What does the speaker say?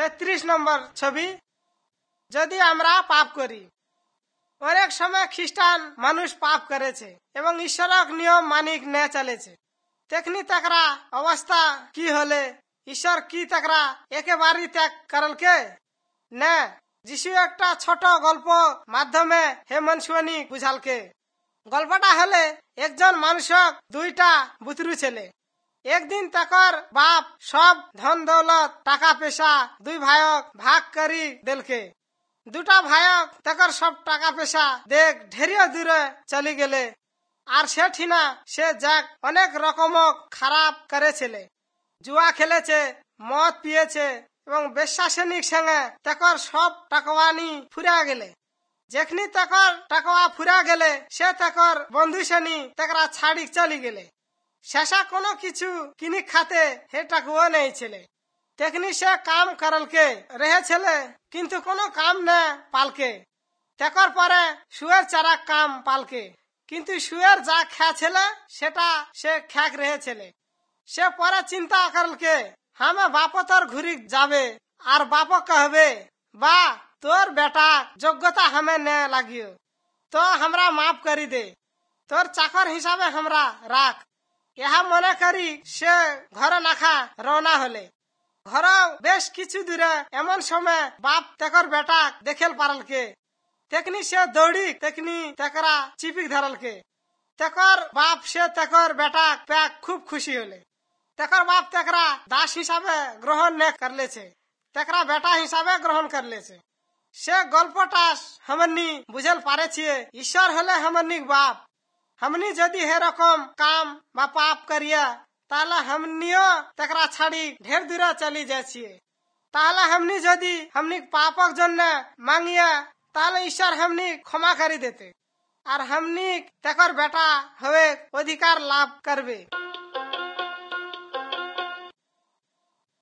33 নম্বর ছবি। যদি আমরা পাপ করি, অনেক সময় খ্রিস্টান মানুষ পাপ করেছে এবং ঈশ্বরক নিয়ম মানিক নে চলেছে। তেখনি তাকরা অবস্থা কি হলে ঈশ্বর কি তাকরা একেবারেই ত্যাগ করলকে না। যিশু একটা ছোট গল্প মাধ্যমে হে মনসুয়ানি বুঝালকে। গল্পটা হলে একজন মানুষক দুইটা বুতরু ছেলে। একদিন তাকর বাপ সব ধন দৌলত টাকা পয়সা দুই ভাইক ভাগ করি দেলকে। দুটা ভাইক তাকর সব টাকা পয়সা দেখ ঢেরিয়া দূরে চলে গেলে। আর সে ঠিনা সে যাক অনেক রকম খারাপ করেছিলে, জুয়া খেলেছে, মদ পিয়েছে এবং বেশ্যাসেনিক সঙ্গে তাকর সব টাকাওয়ানি ফুরা গেলে। যেখনি তাকর টাকা ফুরা গেলে সে তাকর বন্ধু শ্রেণী তাকরা ছাড়ি চলি গেলে। শেষা কোনো কিছু কিনি খাতে হে টাকুও নেই ছেলে। তেখনি সে কাম করলকে রেহে ছেলে, কিন্তু কোনো কাম না পালকে। তেকর পরে শুয়ের চারা কাম পালকে, কিন্তু শুয়ের যা খা ছেলে সেটা সে খ্যাক রেহে ছেলে। সে পরে চিন্তা করলকে হামে বাপ তোর ঘুরি যাবে আর বাপ कहबे বা তোর বেটা যোগ্যতা हमें न লাগিও, তো हमरा माफ करी दे, তোর চাকর হিসাবে हमरा রাখ। ইহা মনে করি সে ঘরে নাখা রওনা হলে। ঘর বেশ কিছু দূরে এমন সময় বাপ তেকর বেটা দেখেল পারলকে। তেকনি সে দৌড়ি তেকনি তেকরা চিপিক ধরলকে। তেকর বাপ সে তেকর বেটা প্যাক খুব খুশি হলে। তেকর বাপ তেকরা দাস হিসাবে গ্রহণ न করলেছে, তেকরা বেটা হিসাবে গ্রহণ করলেছে। সে গল্পটা हमनी বুঝল পারেছি ঈশ্বর হলে हमनी বাপ। हमनी যদি এরকম কাম বা পাপ করিয়া তাহলে हमनियो তেকরা ছাড়ি ঢের দূরে চলি যাচ্ছি। তাহলে हमनी যদি हमनी পাপক জন্য মাঙ্গিয়া তাহলে ঈশ্বর हमनी ক্ষমা করি দেতে আর हमनी তেকর বেটা হয়ে অধিকার লাভ করবে।